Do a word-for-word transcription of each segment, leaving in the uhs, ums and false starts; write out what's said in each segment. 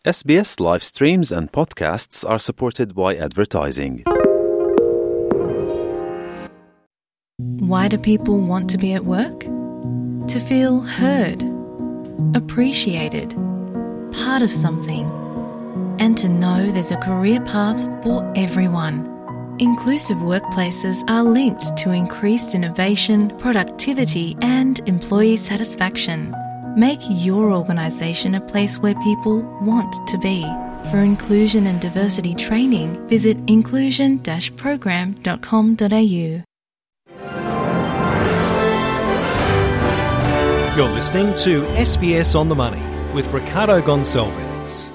S B S live streams and podcasts are supported by advertising. Why do people want to be at work? To feel heard, appreciated, part of something, and to know there's a career path for everyone. Inclusive workplaces are linked to increased innovation, productivity, and employee satisfaction. Make your organisation a place where people want to be. For inclusion and diversity training, visit inclusion dash program dot com dot a u. You're listening to S B S On The Money with Ricardo Gonçalves.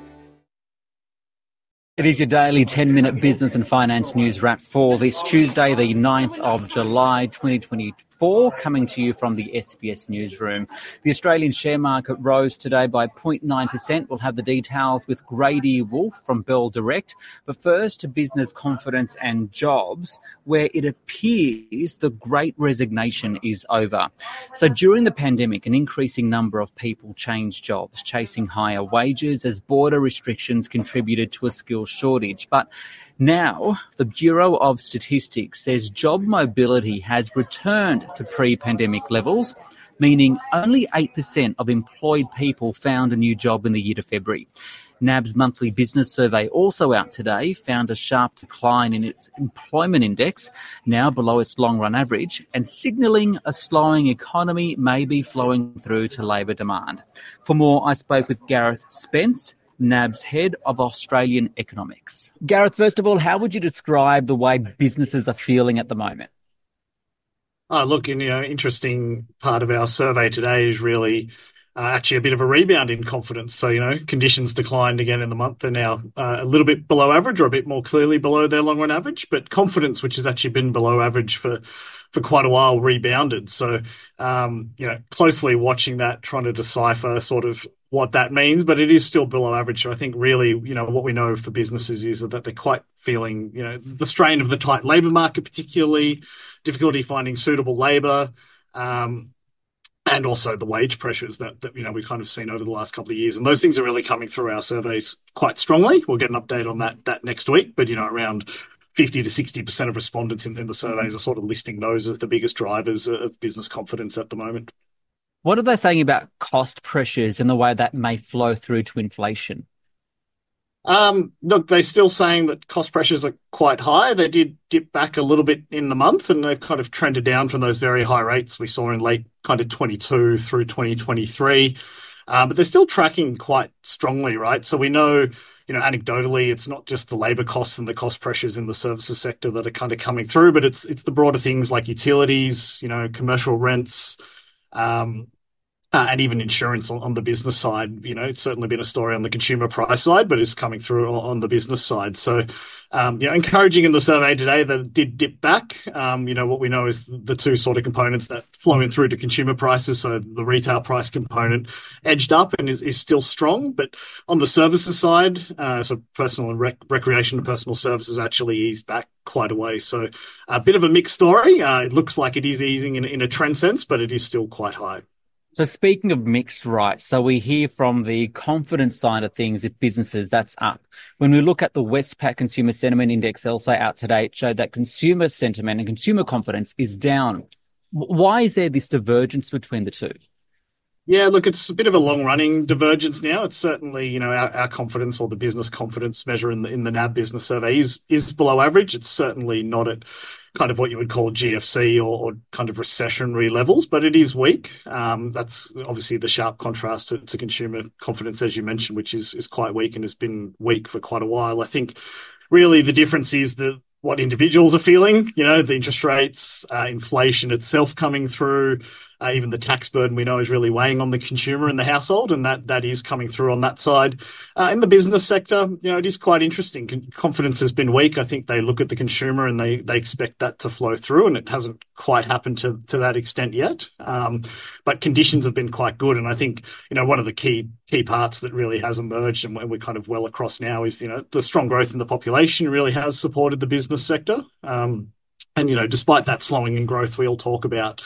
It is your daily ten-minute business and finance news wrap for this Tuesday, the ninth of July, twenty twenty-four, coming to you from the S B S newsroom. The Australian share market rose today by zero point nine percent. We'll have the details with Grady Wolf from Bell Direct. But first to business confidence and jobs, where it appears the great resignation is over. So during the pandemic, an increasing number of people changed jobs, chasing higher wages as border restrictions contributed to a skills shortage. But now, the Bureau of Statistics says job mobility has returned to pre-pandemic levels, meaning only eight percent of employed people found a new job in the year to February. N A B's monthly business survey, also out today, found a sharp decline in its employment index, now below its long-run average, and signalling a slowing economy may be flowing through to labour demand. For more, I spoke with Gareth Spence, N A B's Head of Australian Economics. Gareth, first of all, how would you describe the way businesses are feeling at the moment? Oh, look, you know, interesting part of our survey today is really uh, actually a bit of a rebound in confidence. So, you know, conditions declined again in the month. They're now uh, a little bit below average, or a bit more clearly below their long-run average. But confidence, which has actually been below average for for quite a while, rebounded. So, um, you know, closely watching that, trying to decipher sort of what that means, but it is still below average. So I think really, you know, what we know for businesses is that they're quite feeling, you know, the strain of the tight labour market, particularly difficulty finding suitable labour, um, and also the wage pressures that, that, you know, we've kind of seen over the last couple of years. And those things are really coming through our surveys quite strongly. We'll get an update on that, that next week, but, you know, around fifty to sixty percent of respondents in, in the surveys are sort of listing those as the biggest drivers of business confidence at the moment. What are they saying about cost pressures and the way that may flow through to inflation? Um, look, they're still saying that cost pressures are quite high. They did dip back a little bit in the month, and they've kind of trended down from those very high rates we saw in late kind of twenty-two through twenty twenty-three. Um, but they're still tracking quite strongly, right? So we know, you know, anecdotally, it's not just the labour costs and the cost pressures in the services sector that are kind of coming through, but it's it's the broader things like utilities, you know, commercial rents, um, Uh, and even insurance on, on the business side. You know, it's certainly been a story on the consumer price side, but it's coming through on, on the business side. So, um, you know, encouraging in the survey today that it did dip back. Um, you know, what we know is the two sort of components that flow in through to consumer prices. So the retail price component edged up and is, is still strong. But on the services side, uh, so personal and rec- recreation and personal services actually eased back quite a way. So a bit of a mixed story. Uh, it looks like it is easing in, in a trend sense, but it is still quite high. So speaking of mixed, right, so we hear from the confidence side of things with businesses, that's up. When we look at the Westpac Consumer Sentiment Index, also out today, it showed that consumer sentiment and consumer confidence is down. Why is there this divergence between the two? Yeah, look, it's a bit of a long-running divergence now. It's certainly, you know, our, our confidence, or the business confidence measure in the in the N A B business survey is is below average. It's certainly not at kind of what you would call G F C or, or kind of recessionary levels, but it is weak. Um, that's obviously the sharp contrast to, to consumer confidence, as you mentioned, which is is quite weak and has been weak for quite a while. I think really the difference is the what individuals are feeling, you know, the interest rates, uh, inflation itself coming through. Uh, even the tax burden we know is really weighing on the consumer and the household, and that that is coming through on that side. Uh, in the business sector, you know, it is quite interesting. Con- confidence has been weak. I think they look at the consumer and they they expect that to flow through, and it hasn't quite happened to to that extent yet. Um, but conditions have been quite good, and I think, you know, one of the key key parts that really has emerged, and we're kind of well across now, is, you know, the strong growth in the population really has supported the business sector. Um, and you know, despite that slowing in growth we all talk about,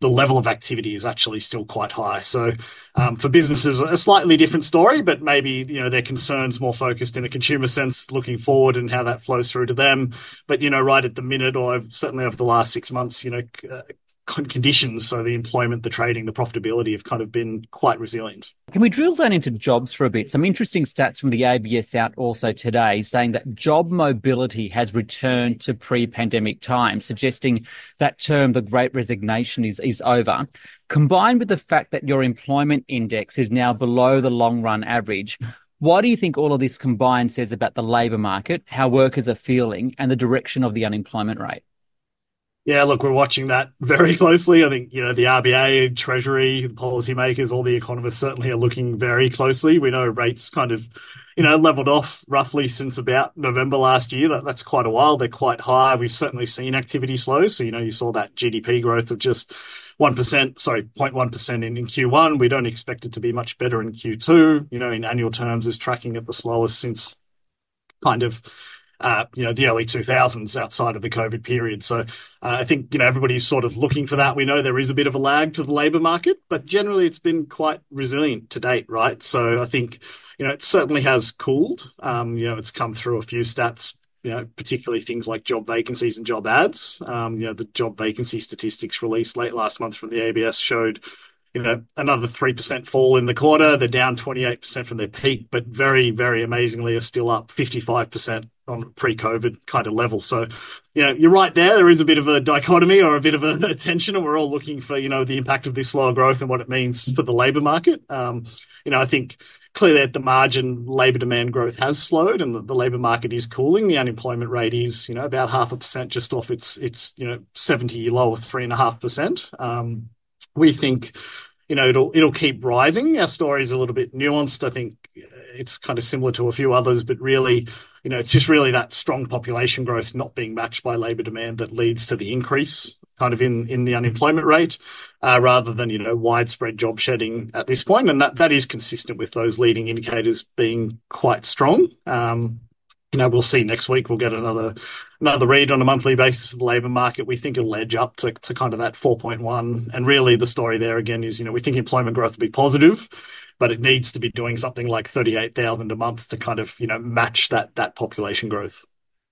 the level of activity is actually still quite high. So um, for businesses, a slightly different story, but maybe, you know, their concerns more focused in a consumer sense looking forward and how that flows through to them. But, you know, right at the minute, or certainly over the last six months, you know, uh, conditions, so the employment, the trading, the profitability have kind of been quite resilient. Can we drill down into jobs for a bit? Some interesting stats from the A B S out also today saying that job mobility has returned to pre-pandemic times, suggesting that term, the Great Resignation, is, is over. Combined with the fact that your employment index is now below the long-run average, what do you think all of this combined says about the labour market, how workers are feeling, and the direction of the unemployment rate? Yeah, look, we're watching that very closely. I think, you know, the R B A, Treasury, the policymakers, all the economists certainly are looking very closely. We know rates kind of, you know, leveled off roughly since about November last year. That, that's quite a while. They're quite high. We've certainly seen activity slow. So, you know, you saw that G D P growth of just one percent, sorry, zero point one percent in, in Q one. We don't expect it to be much better in Q two. You know, in annual terms is tracking at the slowest since kind of Uh, you know, the early two thousands outside of the COVID period. So uh, I think, you know, everybody's sort of looking for that. We know there is a bit of a lag to the labour market, but generally it's been quite resilient to date, right? So I think, you know, it certainly has cooled. Um, you know, it's come through a few stats, you know, particularly things like job vacancies and job ads. Um, you know, the job vacancy statistics released late last month from the A B S showed, you know, another three percent fall in the quarter. They're down twenty-eight percent from their peak, but very, very amazingly are still up fifty-five percent on pre-COVID kind of level. So, you know, you're right there. There is a bit of a dichotomy or a bit of a tension, and we're all looking for, you know, the impact of this slower growth and what it means for the labour market. Um, you know, I think clearly at the margin, labour demand growth has slowed and the, the labour market is cooling. The unemployment rate is, you know, about half a percent just off its, its you know, seventy-year low of three and a half percent. Um, we think, you know, it'll it'll keep rising. Our story is a little bit nuanced. I think it's kind of similar to a few others, but really, you know, it's just really that strong population growth not being matched by labour demand that leads to the increase kind of in, in the unemployment rate, uh, rather than, you know, widespread job shedding at this point. And that, that is consistent with those leading indicators being quite strong. Um, you know, we'll see next week. We'll get another another read on a monthly basis of the labour market. We think it'll edge up to, to kind of that four point one. And really the story there again is, you know, we think employment growth will be positive, but it needs to be doing something like thirty-eight thousand a month to kind of, you know, match that that population growth.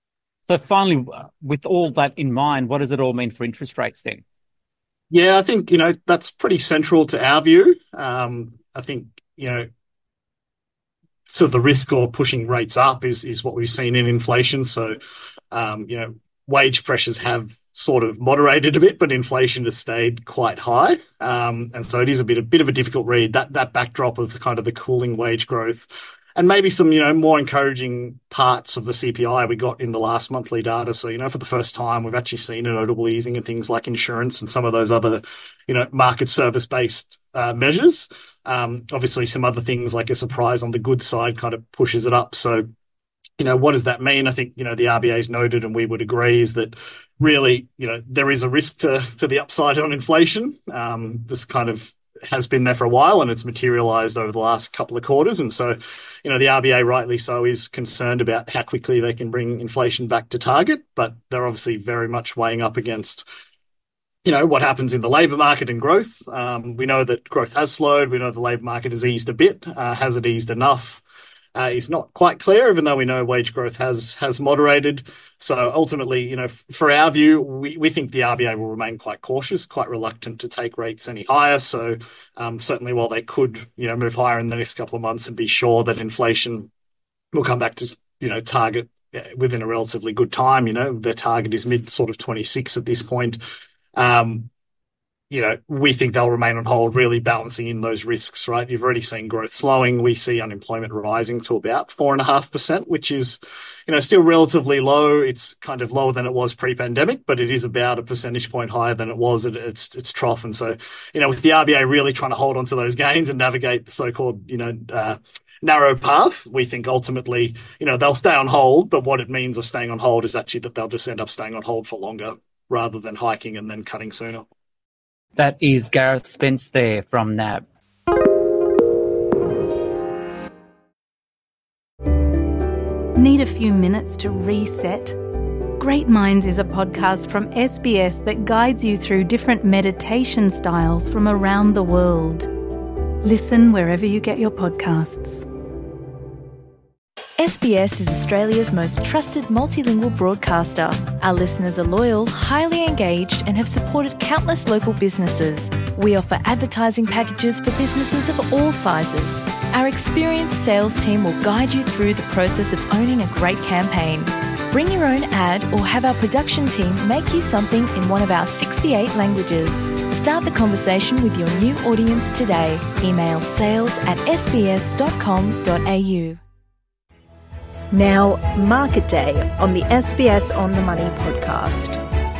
So finally, with all that in mind, what does it all mean for interest rates then? Yeah, I think, you know, that's pretty central to our view. Um, I think, you know, so the risk of pushing rates up is is what we've seen in inflation. So, um, you know, wage pressures have sort of moderated a bit, but inflation has stayed quite high. Um, and so it is a bit, a bit of a difficult read, that that backdrop of the kind of the cooling wage growth and maybe some, you know, more encouraging parts of the C P I we got in the last monthly data. So, you know, for the first time, we've actually seen a notable easing in things like insurance and some of those other, you know, market service-based uh, measures. Um, obviously, some other things like a surprise on the goods side kind of pushes it up. So, you know, what does that mean? I think, you know, the R B A's noted, and we would agree, is that really, you know, there is a risk to, to the upside on inflation. Um, this kind of has been there for a while and it's materialized over the last couple of quarters. And so, you know, the R B A, rightly so, is concerned about how quickly they can bring inflation back to target, but they're obviously very much weighing up against, you know, what happens in the labour market and growth. Um, we know that growth has slowed. We know the labour market has eased a bit. Uh, has it eased enough? Uh, is not quite clear, even though we know wage growth has has moderated. So ultimately, you know, f- for our view, we, we think the R B A will remain quite cautious, quite reluctant to take rates any higher. So um, certainly while they could, you know, move higher in the next couple of months and be sure that inflation will come back to, you know, target within a relatively good time, you know, their target is mid sort of twenty-six at this point. Um, you know, we think they'll remain on hold, really balancing in those risks, right? You've already seen growth slowing. We see unemployment rising to about four and a half percent, which is, you know, still relatively low. It's kind of lower than it was pre-pandemic, but it is about a percentage point higher than it was at its, its trough. And so, you know, with the R B A really trying to hold on to those gains and navigate the so-called, you know, uh, narrow path, we think ultimately, you know, they'll stay on hold, but what it means of staying on hold is actually that they'll just end up staying on hold for longer rather than hiking and then cutting sooner. That is Gareth Spence there from N A B. Need a few minutes to reset? Great Minds is a podcast from S B S that guides you through different meditation styles from around the world. Listen wherever you get your podcasts. S B S is Australia's most trusted multilingual broadcaster. Our listeners are loyal, highly engaged, and have supported countless local businesses. We offer advertising packages for businesses of all sizes. Our experienced sales team will guide you through the process of owning a great campaign. Bring your own ad or have our production team make you something in one of our sixty-eight languages. Start the conversation with your new audience today. Email sales at s b s dot com dot a u. Now, Market Day on the S B S On The Money podcast.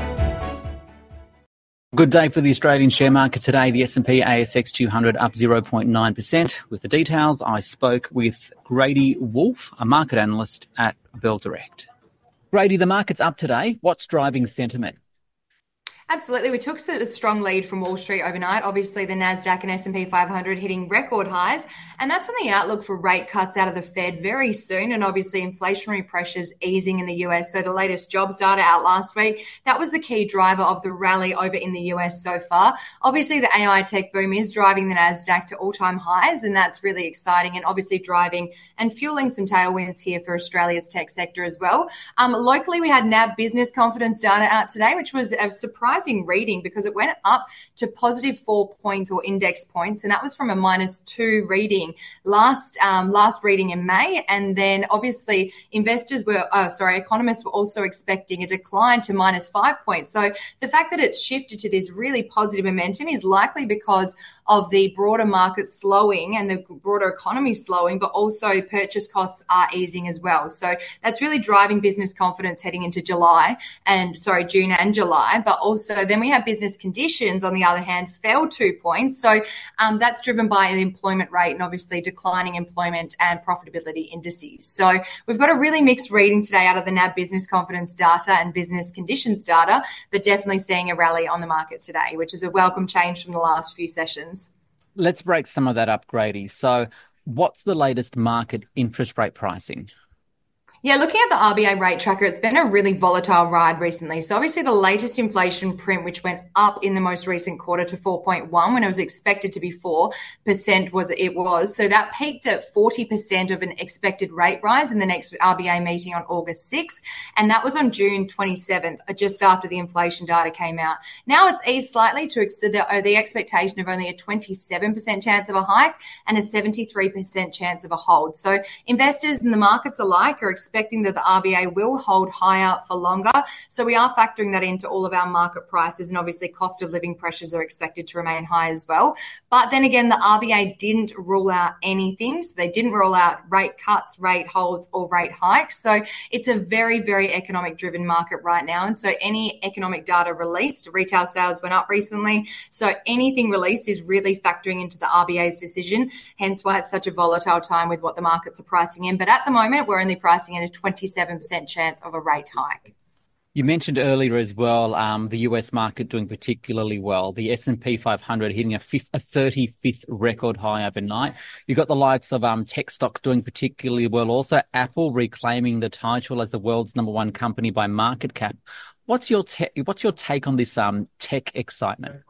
Good day for the Australian share market today. The S and P A S X two hundred up zero point nine percent. With the details, I spoke with Grady Wolf, a market analyst at Bell Direct. Grady, the market's up today. What's driving sentiment? Absolutely. We took a strong lead from Wall Street overnight. Obviously, the Nasdaq and S and P five hundred hitting record highs. And that's on the outlook for rate cuts out of the Fed very soon. And obviously, inflationary pressures easing in the U S. So the latest jobs data out last week, that was the key driver of the rally over in the U S so far. Obviously, the A I tech boom is driving the Nasdaq to all-time highs. And that's really exciting and obviously driving and fueling some tailwinds here for Australia's tech sector as well. Um, locally, we had N A B business confidence data out today, which was a surprise reading because it went up to positive four points or index points, and that was from a minus two reading last um, last reading in May. And then obviously investors were, oh, sorry, economists were also expecting a decline to minus five points. So the fact that it's shifted to this really positive momentum is likely because of the broader market slowing and the broader economy slowing, but also purchase costs are easing as well. So that's really driving business confidence heading into July and sorry, June and July, but also So then we have business conditions, on the other hand, fell two points. So um, that's driven by the employment rate and obviously declining employment and profitability indices. So we've got a really mixed reading today out of the N A B business confidence data and business conditions data, but definitely seeing a rally on the market today, which is a welcome change from the last few sessions. Let's break some of that up, Grady. So what's the latest market interest rate pricing? Yeah, looking at the R B A rate tracker, it's been a really volatile ride recently. So obviously the latest inflation print, which went up in the most recent quarter to four point one when it was expected to be four percent was it was. So that peaked at forty percent of an expected rate rise in the next R B A meeting on August sixth. And that was on June twenty-seventh, just after the inflation data came out. Now it's eased slightly to the, the expectation of only a twenty-seven percent chance of a hike and a seventy-three percent chance of a hold. So investors and the markets alike are expecting expecting that the R B A will hold higher for longer. So we are factoring that into all of our market prices, and obviously cost of living pressures are expected to remain high as well. But then again, the R B A didn't rule out anything. So they didn't rule out rate cuts, rate holds, or rate hikes. So it's a very, very economic driven market right now. And so any economic data released, retail sales went up recently. So anything released is really factoring into the R B A's decision, hence why it's such a volatile time with what the markets are pricing in. But at the moment, we're only pricing in a twenty-seven percent chance of a rate hike. You mentioned earlier as well um, the U S market doing particularly well. The S and P five hundred hitting a, fifth, a thirty-fifth record high overnight. You've got the likes of um, tech stocks doing particularly well. Also, Apple reclaiming the title as the world's number one company by market cap. What's your te- what's your take on this um, tech excitement?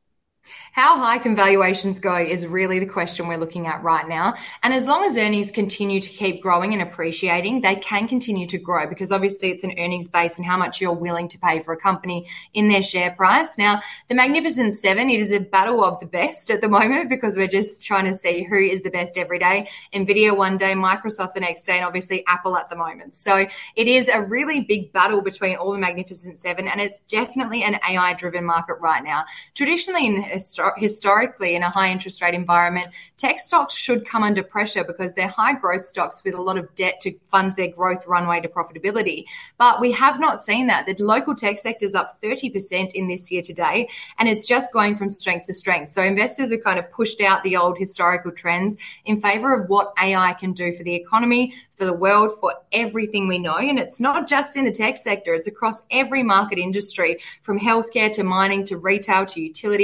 How high can valuations go is really the question we're looking at right now. And as long as earnings continue to keep growing and appreciating, they can continue to grow because obviously it's an earnings base and how much you're willing to pay for a company in their share price. Now, the Magnificent Seven, it is a battle of the best at the moment because we're just trying to see who is the best every day. NVIDIA one day, Microsoft the next day, and obviously Apple at the moment. So it is a really big battle between all the Magnificent Seven, and it's definitely an A I-driven market right now. Traditionally, in historically, in a high interest rate environment, tech stocks should come under pressure because they're high growth stocks with a lot of debt to fund their growth runway to profitability. But we have not seen that. The local tech sector is up thirty percent in this year to date, and it's just going from strength to strength. So investors have kind of pushed out the old historical trends in favor of what A I can do for the economy, for the world, for everything we know. And it's not just in the tech sector, it's across every market industry, from healthcare to mining to retail to utilities. It's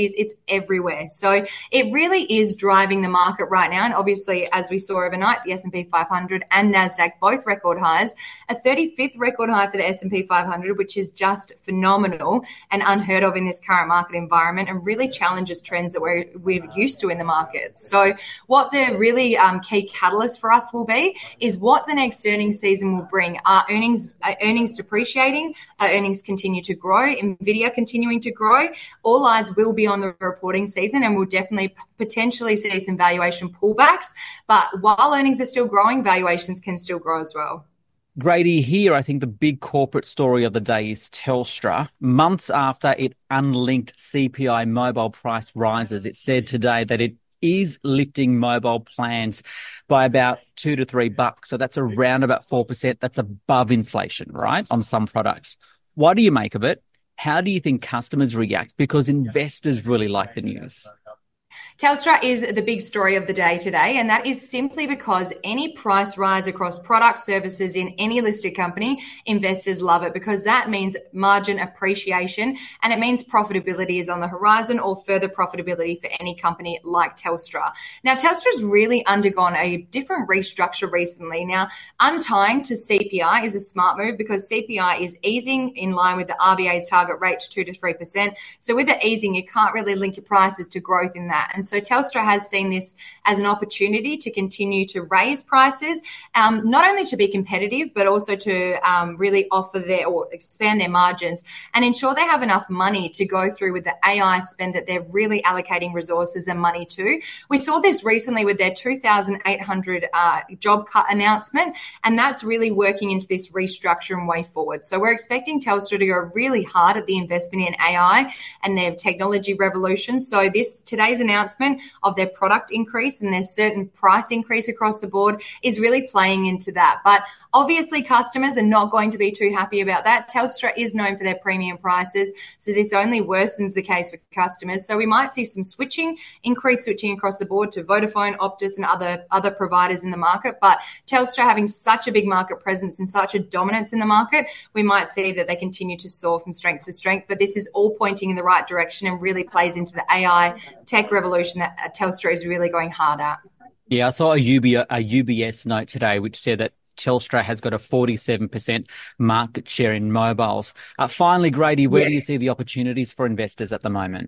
everywhere. So it really is driving the market right now. And obviously, as we saw overnight, the S and P five hundred and NASDAQ, both record highs, a thirty-fifth record high for the S and P five hundred, which is just phenomenal and unheard of in this current market environment, and really challenges trends that we're, we're used to in the market. So what the really um, key catalyst for us will be is what the next earnings season will bring. Are earnings, are earnings depreciating? Are earnings continue to grow? Nvidia continuing to grow? All eyes will be on the reporting season, and we'll definitely potentially see some valuation pullbacks. But while earnings are still growing, valuations can still grow as well. Grady, here I think the big corporate story of the day is Telstra. Months after it unlinked C P I mobile price rises, it said today that it is lifting mobile plans by about two to three bucks. So that's around about four percent. That's above inflation, right, on some products. What do you make of it? How do you think customers react? Because investors really like the news. Telstra is the big story of the day today, and that is simply because any price rise across product services in any listed company, investors love it, because that means margin appreciation and it means profitability is on the horizon, or further profitability for any company like Telstra. Now, Telstra's really undergone a different restructure recently. Now, untying to C P I is a smart move, because C P I is easing in line with the R B A's target rate to two to three percent. So with the easing, you can't really link your prices to growth in that. And so Telstra has seen this as an opportunity to continue to raise prices, um, not only to be competitive, but also to um, really offer their or expand their margins and ensure they have enough money to go through with the A I spend that they're really allocating resources and money to. We saw this recently with their two thousand eight hundred uh, job cut announcement, and that's really working into this restructure and way forward. So we're expecting Telstra to go really hard at the investment in A I and their technology revolution. So this today's announcement of their product increase and their certain price increase across the board is really playing into that. But obviously, customers are not going to be too happy about that. Telstra is known for their premium prices, so this only worsens the case for customers. So we might see some switching, increased switching across the board to Vodafone, Optus and other, other providers in the market. But Telstra having such a big market presence and such a dominance in the market, we might see that they continue to soar from strength to strength. But this is all pointing in the right direction and really plays into the A I tech revolution that Telstra is really going hard at. Yeah, I saw a U B, a U B S note today which said that Telstra has got a forty-seven percent market share in mobiles. Uh, finally, Grady, where yeah. do you see the opportunities for investors at the moment?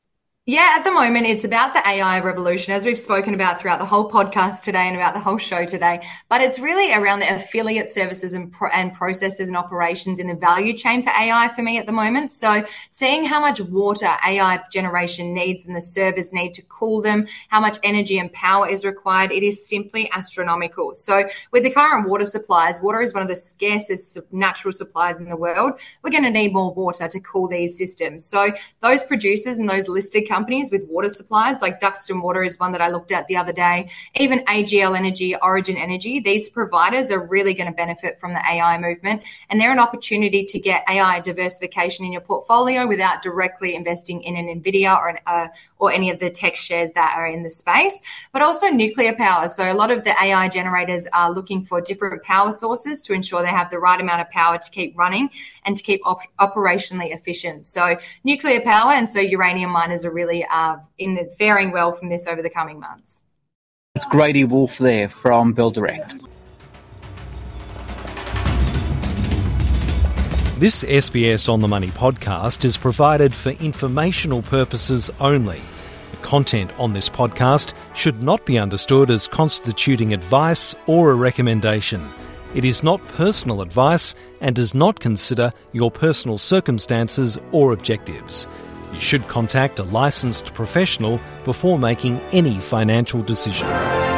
Yeah, at the moment, it's about the A I revolution, as we've spoken about throughout the whole podcast today and about the whole show today. But it's really around the affiliate services and, pro- and processes and operations in the value chain for A I for me at the moment. So seeing how much water A I generation needs and the servers need to cool them, how much energy and power is required, it is simply astronomical. So with the current water supplies, water is one of the scarcest natural supplies in the world. We're going to need more water to cool these systems. So those producers and those listed companies companies with water supplies, like Duxton Water is one that I looked at the other day, even A G L Energy, Origin Energy, these providers are really going to benefit from the A I movement, and they're an opportunity to get A I diversification in your portfolio without directly investing in an Nvidia or an, uh, or any of the tech shares that are in the space, but also nuclear power. So a lot of the A I generators are looking for different power sources to ensure they have the right amount of power to keep running and to keep op- operationally efficient. So nuclear power and so uranium miners are really uh, in the, faring well from this over the coming months. It's Grady Wolf there from Bell Direct. This S B S On The Money podcast is provided for informational purposes only. The content on this podcast should not be understood as constituting advice or a recommendation. It is not personal advice and does not consider your personal circumstances or objectives. You should contact a licensed professional before making any financial decision.